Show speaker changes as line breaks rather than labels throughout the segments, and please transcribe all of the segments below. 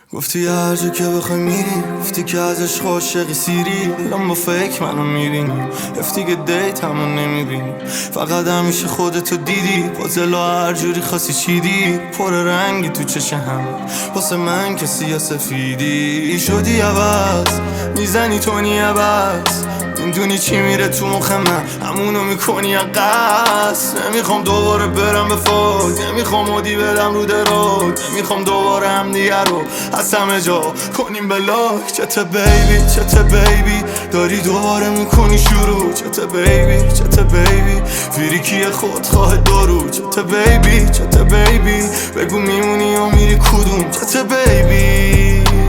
گفتی هر جا که بخوای میری، گفتی که ازش عاشقی سیری. الان با فکر منو میبینی، افتی که دیت همون نمیبینی. فقط همیشه خودتو دیدی، پازلا هر جوری خواستی چیدی. پر رنگی تو چش هم، واسه من که سیاه سفیدی. شدی عوض، میزنی تونی عوض. میدونی چی میره تو مخ من، همونو میکنی قصد. نمیخوام دوباره برم به فوت، نمیخوام مدی بدم رو درود. نمیخوام دوباره هم دیگه رو از همه جا کنیم بلاک. چته بیبی، چته بیبی، داری دوباره میکنی شروع. چته بیبی، چته بیبی، فریکی خودخواه درو. چته بیبی، چته بیبی، بگو میمونی یا میری کدوم. چته بیبی،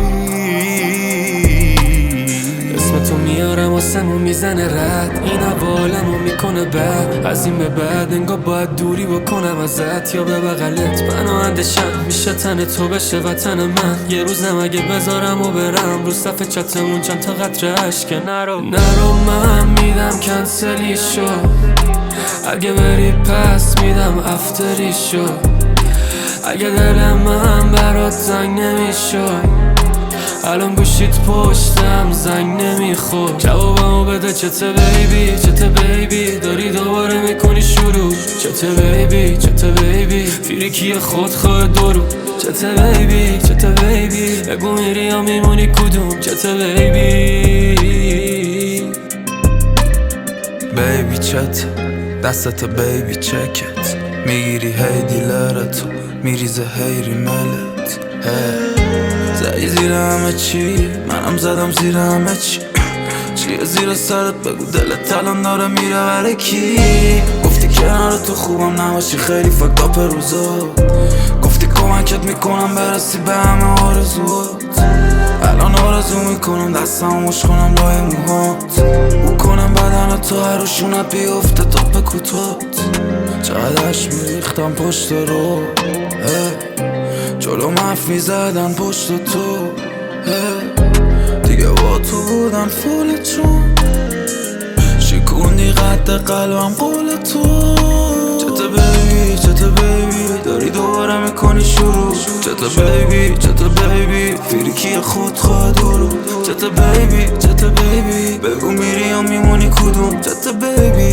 تو میارم آسمو میزنه رد، این حوالمو میکنه بد. از این به بعد انگار باید دوری بکنم ازت یا به بغلت پناهندشم. میشه تن تو بشه وطن من. یه روزم اگه بذارم و برم رو صفحه چتمون چند تا قطره عشق. نرو من میدم کنسلی شو، اگه بری پس میدم افتری شو. اگه دل من برات زنگ نمیشد، الان گوشیت پشتم زنگ نمیخور. جوابمو بده چته بیبی، چته بیبی، داری دوباره میکنی شروع. چته بیبی، چته بیبی، فریکی خودخواه درو. چته بیبی، چته بیبی، بگو میری یا میمونی کدوم. چته بیبی،
بیبی چت دستت بیبی چکت، میگیری هی دیلرتو میریزه هی ریملت. زدی زیر همه چی، منم زدم زیر همه چی. چیه زیر سرت بگو، دلت الان داره میره برای کی؟ گفتی کنار تو خوبم نباشی، خیلی فکت روزا. گفتی کمکت میکنم برسی به همه آرزوات. الان آرزو میکنم دستم مش کنم لای موهات، بکنم بدن تو هر روشونت بیفته توپ کوتات. چقدرش میریختم پشت رو، جلو مف میزدن پشت تو. دیگه با تو بودن فول چون شکوندی قد قلبم قول تو. چته بیبی، چته بیبی، داری دوباره میکنی شروع. چته بیبی، چته بیبی، فریکی خودخواه درو. چته بیبی، چته بیبی، بگو میری یا میمونی کدوم. چته بیبی.